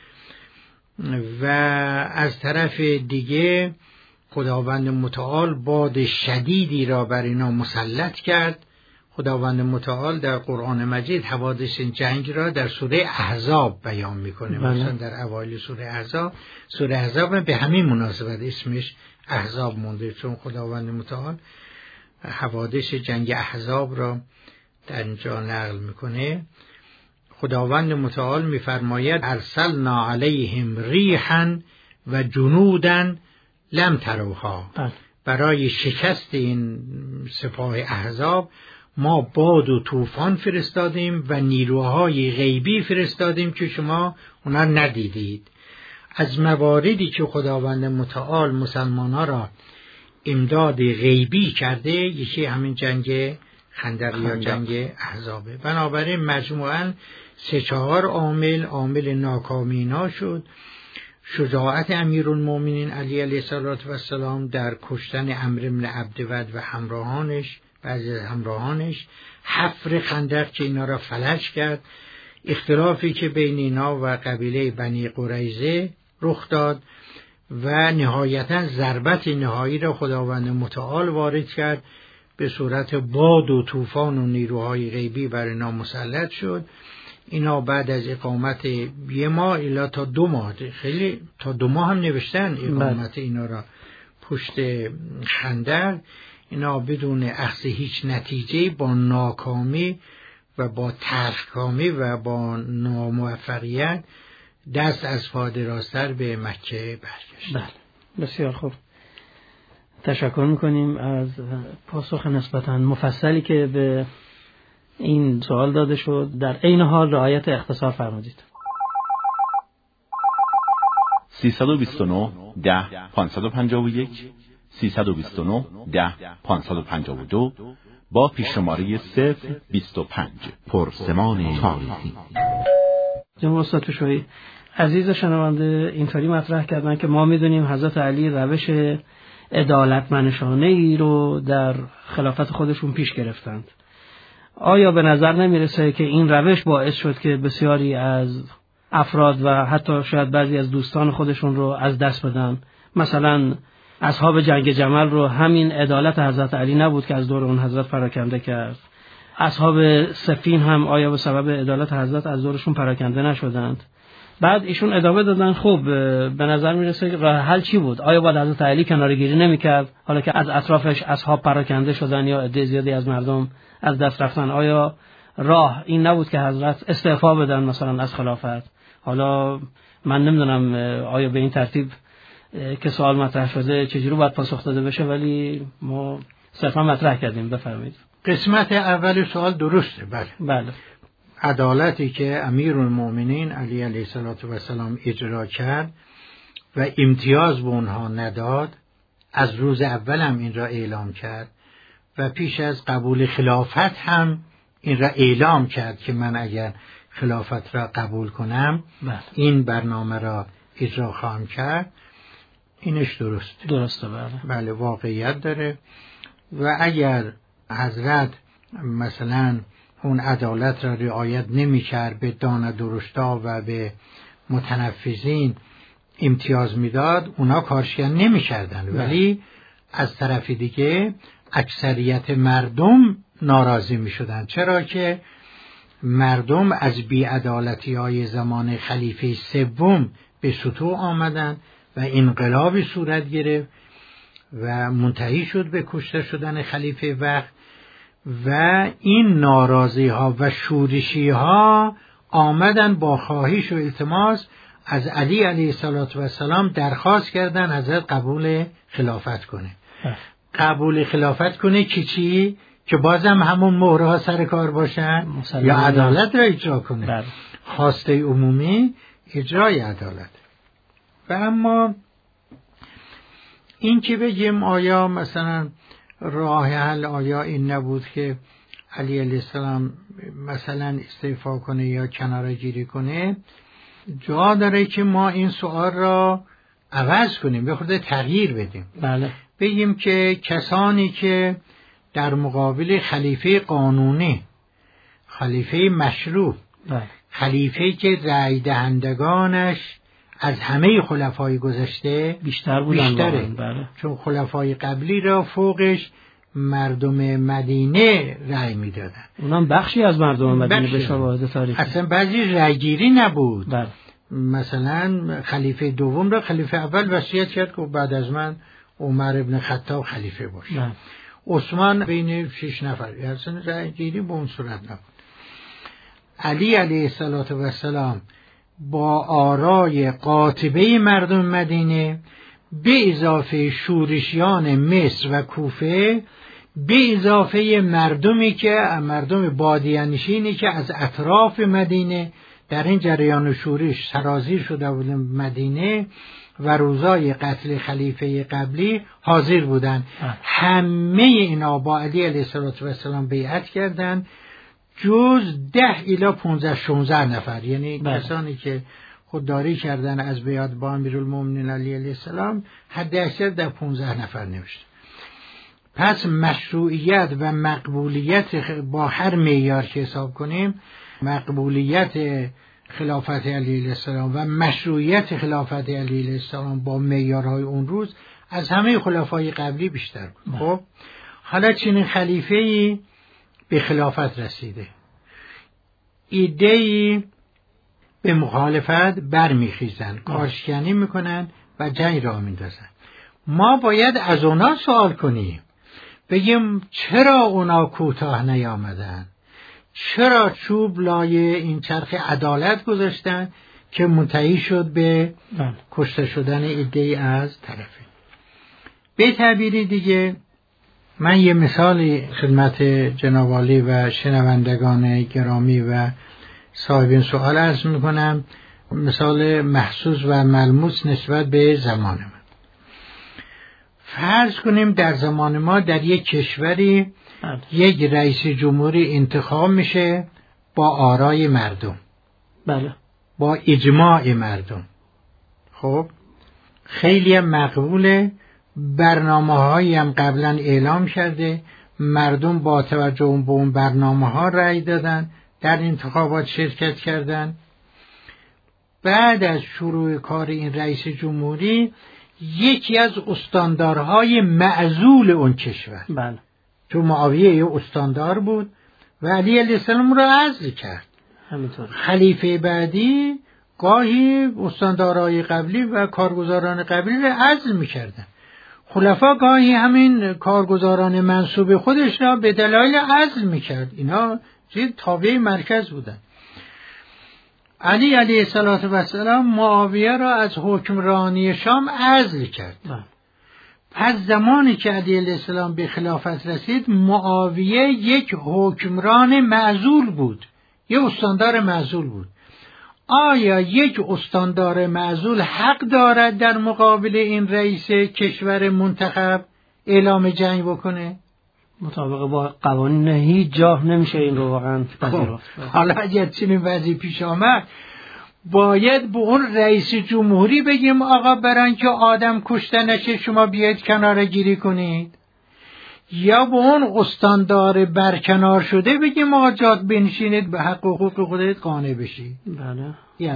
و از طرف دیگه خداوند متعال باد شدیدی را بر اینا مسلط کرد. خداوند متعال در قرآن مجید حوادث جنگ را در سوره احزاب بیان میکنه. مثلا در اوایل سوره احزاب به همین مناسبت اسمش احزاب مونده، چون خداوند متعال حوادث جنگ احزاب را در اینجا نقل میکنه. خداوند متعال میفرماید ارسلنا علیهم ریحا و جنودا لم تروها. برای شکست این سپاه احزاب ما باد و طوفان فرستادیم و نیروهای غیبی فرستادیم که شما اونا ندیدید. از مواردی که خداوند متعال مسلمان‌ها را امداد غیبی کرده یکی همین جنگ خندق یا جنگ احزابه. بنابراین مجموعاً 3-4 عامل ناکامی اینا شد. شجاعت امیرالمومنین علی علیه السلام در کشتن عمرو بن عبدود و همراهانش، بعضی از همراهانش، حفر خندق که اینا را فلج کرد، اختلافی که بین اینا و قبیله بنی قریظه رخ داد و نهایتا ضربت نهایی را خداوند متعال وارد کرد، به صورت باد و طوفان و نیروهای غیبی بر اینا مسلط شد. اینا بعد از اقامت 1 ماه الی تا 2 ماه، خیلی تا 2 ماه هم نوشتن اقامت اینا را پشت خندق، اینا بدون اخذ هیچ نتیجه با ناکامی و با تلخکامی و با ناموفقیت دست از پا دراستر به مکه برگشت. بله، بسیار خوب. تشکر میکنیم از پاسخ نسبتاً مفصلی که به این سوال داده شد. در عین حال رعایت اختصار فرمودید. 329 10 551 329 10 552 با پیش‌شماره 025 پرسمان تاریخی. جناب استاد پشوایی عزیز شنونده اینطوری مطرح کردن که ما میدونیم حضرت علی روش عدالتمنشانه ای رو در خلافت خودشون پیش گرفتند. آیا به نظر نمیرسه که این روش باعث شد که بسیاری از افراد و حتی شاید بعضی از دوستان خودشون رو از دست بدن؟ مثلا اصحاب جنگ جمل رو همین عدالت حضرت علی نبود که از دور اون حضرت پراکنده کرد؟ اصحاب صفین هم آیا به سبب عدالت حضرت از دورشون پراکنده نشدند؟ بعد ایشون ادامه دادن خب به نظر میرسه راه حل چی بود؟ آیا باید حضرت علی کناره‌گیری نمیکرد حالا که از اطرافش اصحاب پراکنده شدن یا عده زیادی از مردم از دست رفتن؟ آیا راه این نبود که حضرت استعفا بدن مثلا از خلافت؟ حالا من نمیدونم آیا به این ترتیب که سوال مطرح شده چجوری باید پاسخ داده بشه، ولی ما صرفا مطرح کردیم. بفرمایید. قسمت اول سوال درسته. بله. عدالتی که امیرالمومنین علی علیه السلام اجرا کرد و امتیاز به اونها نداد، از روز اول هم این را اعلام کرد و پیش از قبول خلافت هم این را اعلام کرد که من اگر خلافت را قبول کنم این برنامه را اجرا خواهم کرد. اینش درسته. بله واقعیت داره. و اگر حضرت مثلا اون عدالت را رعایت نمی کرد، به دانه درشتا و به متنفذین امتیاز میداد، اونا کارشکن نمی کردن. ولی از طرف دیگه اکثریت مردم ناراضی می شدن. چرا که مردم از بی‌عدالتی های زمان خلیفه سوم به سطوح آمدن و انقلابی صورت گرفت و منتهی شد به کشته شدن خلیفه وقت. و این ناراضی ها و شورشی ها آمدن با خواهش و التماس از علی علیه السلام درخواست کردن حضرت قبول خلافت کنه. قبول خلافت کنه که چی؟ که بازم همون مهره ها سر کار باشن یا عدالت را اجرا کنه. خواسته عمومی اجرای عدالت. و اما این که بگیم آیا مثلا راه حل آیا این نبود که علی علیه السلام مثلا استعفا کنه یا کناره گیری کنه، جا داره که ما این سوال را عوض کنیم، به خود تغییر بدیم. بله. بگیم که کسانی که در مقابل خلیفه قانونی، خلیفه مشروع، خلیفه که رأی دهندگانش از همه خلفای گذشته بیشتره. بله. چون خلفای قبلی را فوقش مردم مدینه رأی میدادن. اونم بخشی از مردم مدینه به شواهد تاریخی. اصلا بعضی رأیگیری نبود. بله. مثلا خلیفه دوم را خلیفه اول وصیت کرد که بعد از من عمر ابن خطاب خلیفه باشه. بله. عثمان بین 6 نفر. اصلا رأیگیری به اون صورت نبود. علی علیه السلام با آرای قاطبه مردم مدینه به اضافه شورشیان مصر و کوفه، به اضافه مردم بادیه‌نشینی که از اطراف مدینه در این جریان شورش سرازیر شده بودن مدینه و روزای قتل خلیفه قبلی حاضر بودند. همه اینا با علی علیه السلام بیعت کردند جز 10 الی 15-16 نفر، یعنی کسانی که خودداری کردن از بیعت با امیرالمومنین علی علیه السلام حد اکثر در 15 نفر نوشته. پس مشروعیت و مقبولیت با هر معیار که حساب کنیم، مقبولیت خلافت علی علیه السلام و مشروعیت خلافت علی علیه السلام با معیارهای اون روز از همه خلفای قبلی بیشتر بود. خب حالا چنین خلیفه‌ای به خلافت رسیده، ایده‌ای به مخالفت برمیخیزن، کارشکنی میکنن و جنگ را میندازن. ما باید از اونا سوال کنیم، بگیم چرا اونا کوتاه نیامدن؟ چرا چوب لای این چرخ عدالت گذاشتن که منتهی شد به کشته شدن عده‌ای از طرفین؟ به تعبیری دیگه من یه مثالی خدمت جناب عالی و شنوندگان گرامی و صاحبین سوال عرض میکنم، مثال محسوس و ملموس نسبت به زمان من. فرض کنیم در زمان ما در یک کشوری یک رئیس جمهوری انتخاب میشه با آرای مردم، بله، با اجماع مردم. خب خیلی مقبوله، برنامه‌هایی هم قبلا اعلام کرده، مردم با توجه به اون برنامه‌ها رأی دادن، در انتخابات شرکت کردن. بعد از شروع کار این رئیس جمهوری یکی از استاندارهای معزول اون کشور، بله، چون معاویه یه استاندار بود و علی علیه السلام رو عزل کرد. همینطور خلیفه بعدی گاهی استاندارهای قبلی و کارگزاران قبلی رو عزل می‌کردن. خلفا گاهی همین کارگزاران منصوب خودش را به دلایل عزل می‌کرد. اینا چیز تابع مرکز بودن. علی علیه السلام معاویه را از حکمرانی شام عزل کرد. پس زمانی که علی علیه السلام به خلافت رسید، معاویه یک حکمران معزول بود، یک استاندار معزول بود. آیا یک استاندار معزول حق دارد در مقابل این رئیس کشور منتخب اعلام جنگ بکنه؟ مطابق با قوانین هیچ جا نمیشه این رو واقعا پذیرفت. حالا اگر چنین وضعی پیش آمد، باید به اون رئیس جمهوری بگیم آقا برای که آدم کشته نشه شما بیاید کنار گیری کنید، یا به اون استاندار برکنار شده بگیم آقا جات بنشینید به حق و حقوق خودت قانع بشید. بله.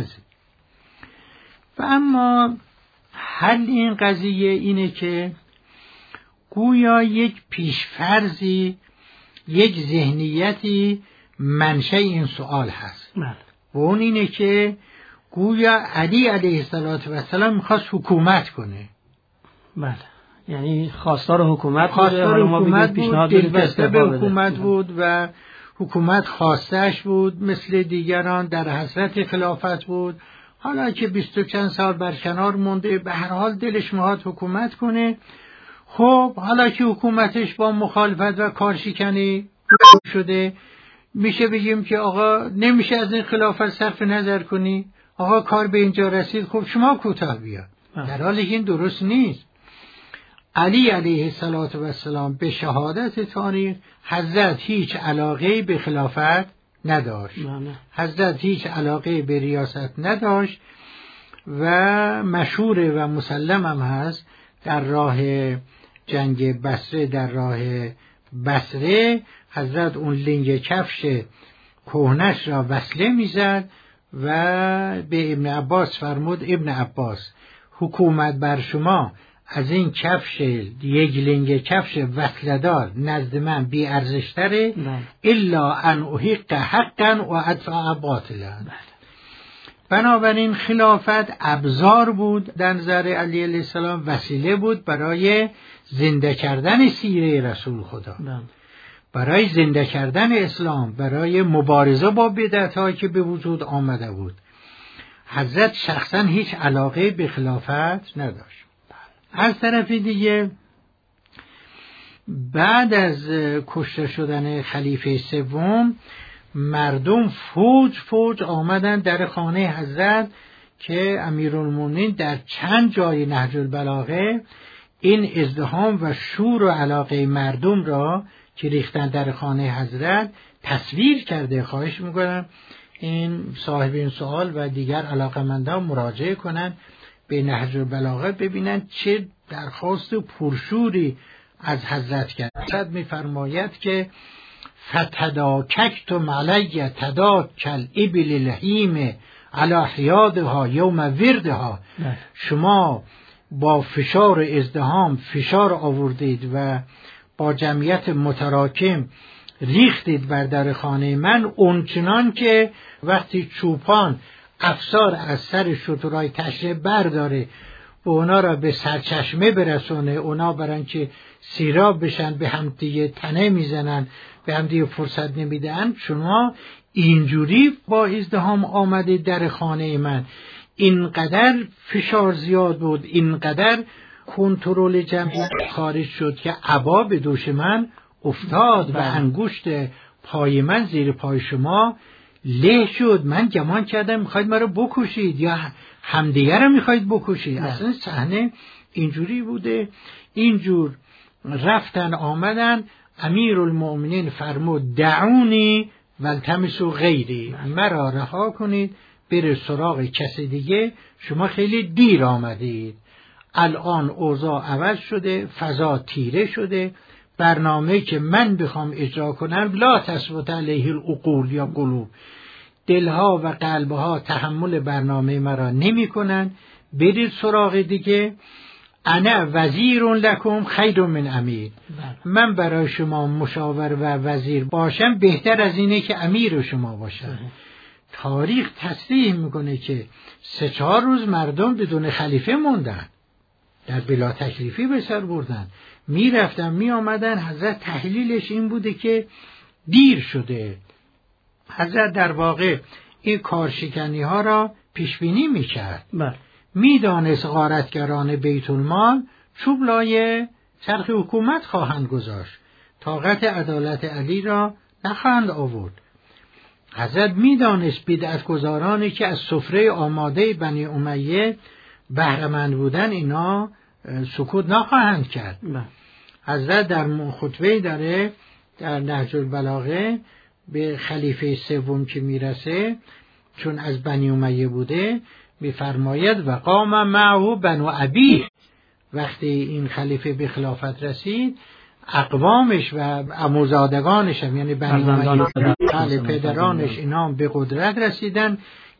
و اما حل این قضیه اینه که گویا یک پیشفرضی، یک ذهنیتی منشأ این سوال هست. بله. و اون اینه که گویا علی علیه السلام میخواست حکومت کنه. بله، یعنی خواستار حکومت بود، دلبسته به حکومت بود و حکومت خواستش بود، مثل دیگران در حسرت خلافت بود. حالا که 20 چند سال برکنار مونده، به هر حال دلش میخواد حکومت کنه. خب حالا که حکومتش با مخالفت و کارشکنی شده، میشه بگیم که آقا نمیشه از این خلافت صرف نظر کنی، آقا کار به اینجا رسید، خب شما کوتاه بیا. در حالی که این درست نیست. علی علیه السلام به شهادت تاریخ حضرت هیچ علاقه به خلافت نداشت، حضرت هیچ علاقه به ریاست نداشت و مشهور و مسلم هم هست در راه جنگ بصره، در راه بصره حضرت اون لنگ کفش کهنش را وصله میزد و به ابن عباس فرمود ابن عباس حکومت بر شما از این کفش، یک لنگ کفش وصله‌دار نزد من بی ارزش‌تره الا ان احق حقا و ادفع باطلا. بنابراین خلافت ابزار بود در نظر علی علیه السلام، وسیله بود برای زنده کردن سیره رسول خدا، برای زنده کردن اسلام، برای مبارزه با بدعت‌هایی که به وجود آمده بود. حضرت شخصا هیچ علاقه به خلافت نداشت. از طرف دیگه بعد از کشته شدن خلیفه سوم، مردم فوج آمدن در خانه حضرت که امیرالمومنین در چند جای نهج البلاغه این ازدحام و شور و علاقه مردم را که ریختن در خانه حضرت تصویر کرده. خواهش میکنم این صاحب این سوال و دیگر علاقمندان مراجعه کنن به نهج البلاغه، ببینن چه درخواست پرشوری از حضرت کرد. حضرت میفرماید که فتداککتم علی تداکل ابل الهیم علی حیادها یوم وردها. شما با فشار ازدحام فشار آوردید و با جمعیت متراکم ریختید بر در خانه من، اونچنان که وقتی چوپان افسار از سر شترهای تشریف برداره و اونا را به سرچشمه برسونه، اونا برن که سیراب بشن به هم دیگه تنه میزنن، به هم دیگه فرصت نمیدن، شما اینجوری با ازدحام آمده در خانه من. اینقدر فشار زیاد بود، اینقدر کنترل جمعیت خارج شد که عبا به دوش من افتاد و انگشت پای من زیر پای شما له شد. من گمان کردم میخواید مرا بکشید یا همدیگه رو میخواید بکشید. اصلا صحنه اینجوری بوده. اینجور رفتن آمدن. امیرالمؤمنین فرمود دعونی والتمسوا غیری، مرا رها کنید بره سراغ کسی دیگه، شما خیلی دیر آمدید. الان اوضاع عوض شده، فضا تیره شده، برنامه که من بخوام اجرا کنم لا تثبت علیه العقول یا قلوب، دلها و قلبها تحمل برنامه مرا نمی کنن، برید سراغ دیگه. انا وزیر لکم خیر من امیر، من برای شما مشاور و وزیر باشم بهتر از اینه که امیر شما باشم. تاریخ تصریح میکنه که 3-4 روز مردم بدون خلیفه موندن، در بلا تکلیفی به سر بردن، میرفتن می آمدن. حضرت تحلیلش این بوده که دیر شده. حضرت در واقع این کارشکنی ها را پیش بینی میکرد، میدانست غارتگران بیت المال چوب لای چرخ حکومت خواهند گذاشت، طاقت عدالت علی را نخواهند آورد. حضرت میدانست بدعتگزارانی که از سفره آماده بنی امیه بهره‌مند بودن اینا سکوت نخواهند کرد. حضرت در خطبه داره در نهج البلاغه به خلیفه سوم که میرسه، چون از بنی امیه بوده، میفرماید و قام معه بنو ابی. وقتی این خلیفه به خلافت رسید، اقوامش و عموزادگانش یعنی بنی امیه پدرانش اینا به قدرت رسیدن.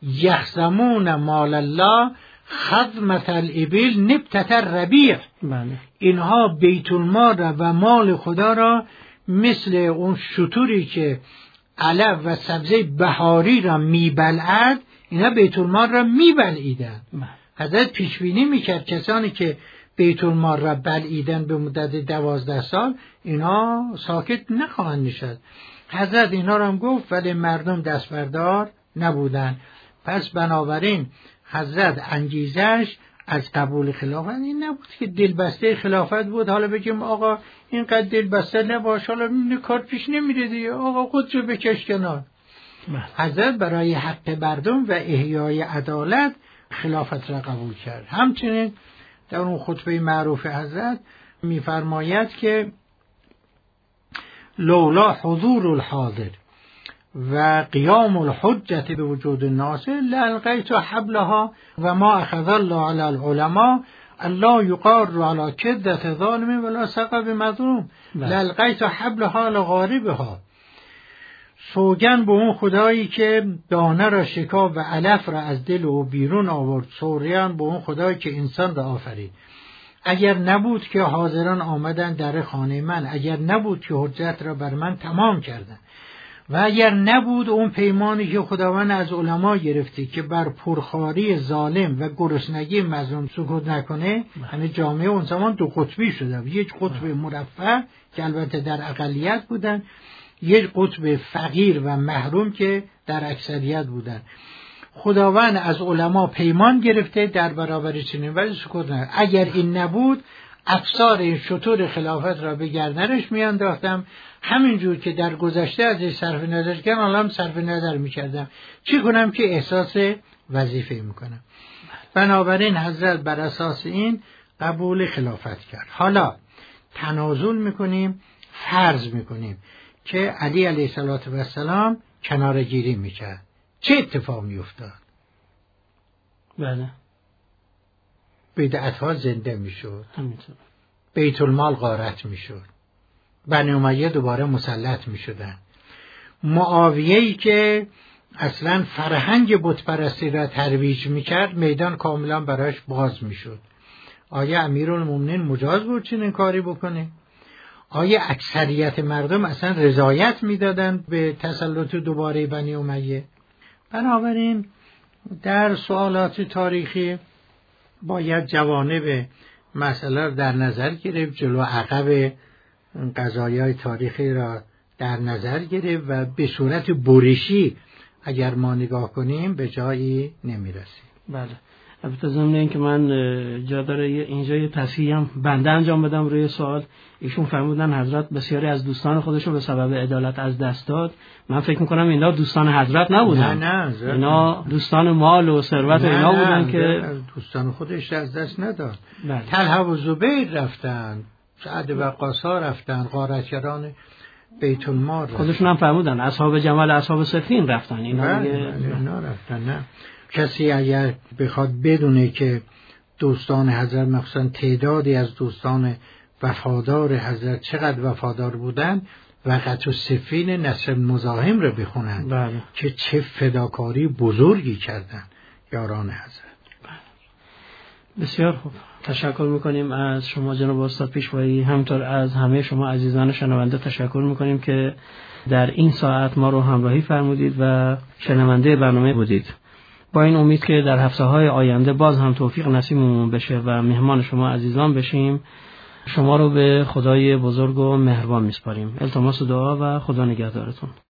یخزمون مال الله خدمت الابل نبتت الربیع، اینها بیت المال و مال خدا را مثل اون شتوری که علف و سبزه بهاری را میبلعد، اینا بیت المال را میبلعیدن. حضرت پیش بینی میکرد کسانی که بیت المال را بلعیدن به مدت 12 سال اینا ساکت نخواهند نشد. حضرت اینا را هم گفت ولی مردم دست بردار نبودن. پس بنابراین حضرت انگیزش از قبول خلافت این نبود که دلبسته خلافت بود. حالا بگیم آقا اینقدر دلبسته نباش، حالا کار پیش نمیره دیگه، آقا خودشو بکش کنار. حضرت برای حق مردم و احیای عدالت خلافت را قبول کرد. همچنین در اون خطبه معروف حضرت میفرماید که لولا حضور الحاضر و قیام الحجت به وجود الناس لالقیت حبلها و ما اخذ الله علی العلماء الله یقار علی کدت ظالم ولا سقب مظلوم لالقیت حبلها لغاربها. سوگن به اون خدایی که دانه را شکاف و علف را از دل او بیرون آورد، سوریان به اون خدایی که انسان را آفرید. اگر نبود که حاضران آمدن در خانه من، اگر نبود که حجت را بر من تمام کردن، و اگر نبود اون پیمانی که خداوند از علما گرفته که بر پرخواری ظالم و گرسنگی مظلوم سکوت نکنه، یعنی جامعه اون زمان 2 قطبی شده، یک قطب مرفه که البته در اقلیت بودن، یک قطب فقیر و محروم که در اکثریت بودن. خداوند از علما پیمان گرفته در برابر چنین ولی سکوت نکنه. اگر این نبود افسار این شطور خلافت را به گردنش میانداختم، همینجور که در گذشته ازش صرف نظر کردم الان صرف نظر میکردم، چی کنم که احساس وظیفه میکنم. بنابراین حضرت بر اساس این قبول خلافت کرد. حالا تنازل میکنیم، فرض میکنیم که علی علیه السلام کناره‌گیری میکرد، چه اتفاق میافتاد؟ بله، بدعت‌ها زنده میشد، بیت المال غارت میشد، بنی امیه دوباره مسلط میشدن. معاویه‌ای که اصلا فرهنگ بتپرستی را ترویج میکرد میدان کاملا براش باز میشد. آیا امیرالمومنین مجاز بود چنین کاری بکنه؟ آیا اکثریت مردم اصلا رضایت میدادند به تسلط دوباره بنی امیه؟ بنابراین در سوالات تاریخی باید جوانب مسئله را در نظر گرفت، جلو عقب قضایای تاریخی را در نظر گرفت و به صورت برشی اگر ما نگاه کنیم به جایی نمیرسیم. بله، البته ضمن این که من جا داره اینجا یه تصحیح هم بنده انجام بدم روی سوال. ایشون فرمودن حضرت بسیاری از دوستان خودشو به سبب عدالت از دست داد. من فکر میکنم اینا دوستان حضرت نبودن. نه اینا دوستان مال و ثروت اینا بودن که دوستان خودش از دست نداد. بله. طلحه و زبیر رفتن، سعد و وقاص رفتن، غارتگران بیت المال رفتن. خودشون هم فرمودن اصحاب جمل اصحاب صفین رفتن. اینا اینا رفتن. نه کسی اگر بخواد بدونه که دوستان حضرت مخصوصا تعدادی از دوستان وفادار حضرت چقدر وفادار بودن، وقت و سفین نصر مزاحم رو بخونن. بله. که چه فداکاری بزرگی کردن یاران حضرت. بسیار خوب، تشکر میکنیم از شما جناب استاد پیشوایی، همینطور از همه شما عزیزان شنونده تشکر میکنیم که در این ساعت ما رو همراهی فرمودید و شنونده برنامه بودید. با این امید که در هفته‌های آینده باز هم توفیق نصیبمون بشه و مهمان شما عزیزان بشیم، شما رو به خدای بزرگ و مهربان میسپاریم. التماس دعا و خدا نگهدارتون.